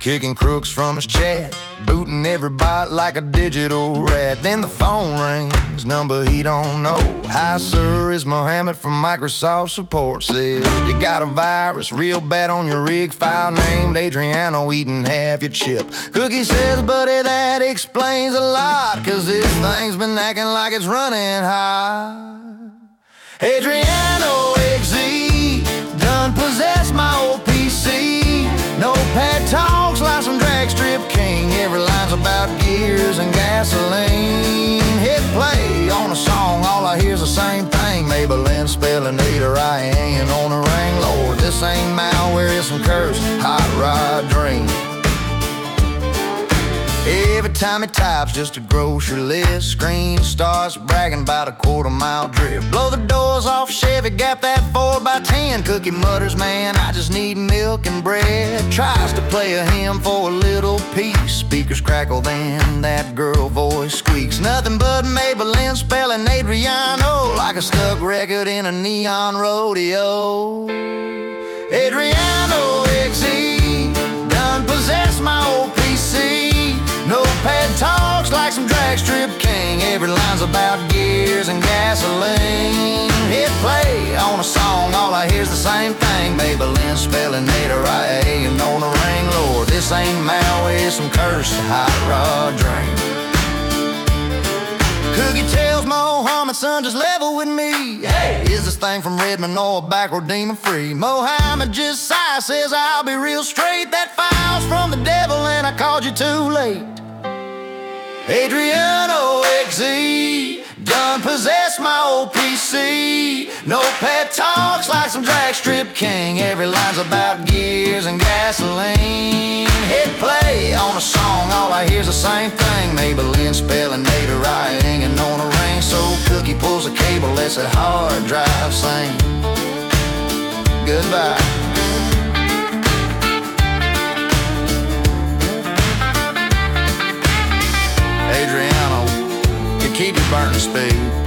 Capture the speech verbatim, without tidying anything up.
kicking crooks from his chat, booting every bot like a digital rat. Then the phone rings, number he don't know. Hi sir, it's Mohammed from Microsoft support. Says you got a virus real bad on your rig file, named Adriano eating half your chip. Cookie says, buddy, that explains a lot, cause this thing's been acting like it's running high. Adriano X Z done possessed my old P C. Notepad talks like some drag strip king. Every line's about gears and gasoline. Hit play on a song, all I hear's the same thing. Maybelline spelling either I ain't on a ring. Lord, this ain't malware, it's some cursed hot rod dream. Every time he types just a grocery list, screen starts bragging about a quarter mile drift. Blow the doors off Chevy, got that four by ten. Cookie mutters, man, I just need milk and bread. Tries to play a hymn for a little piece. Speakers crackle, then that girl voice squeaks. Nothing but Maybelline spelling Adriano, like a stuck record in a neon rodeo. Adriano X Z done possessed my old P C. Notepad talks like some drag strip king. Every line's about gears and gasoline. Hit play on a song, all I hear's the same thing. Maybelline spelling Nader I A and on a ring. Lord, this ain't malware, it's some cursed hot rod dream. Cookie tells Mohammed, son, just level with me. Hey, is this thing from Redmond or backward demon free? Mohammed just sighs, says I'll be real straight. That file's from the devil and I called you too late. Adriano X Z done possessed my old P C. Notepad talks like some drag strip king. Every line's about gears and gasoline. Hit play on a song, all I hear's the same thing. Maybelline spelling Nader I hanging on a ring. So Cookie pulls a cable, lets that hard drive sing. Goodbye. Adriano, you keep your burning speed.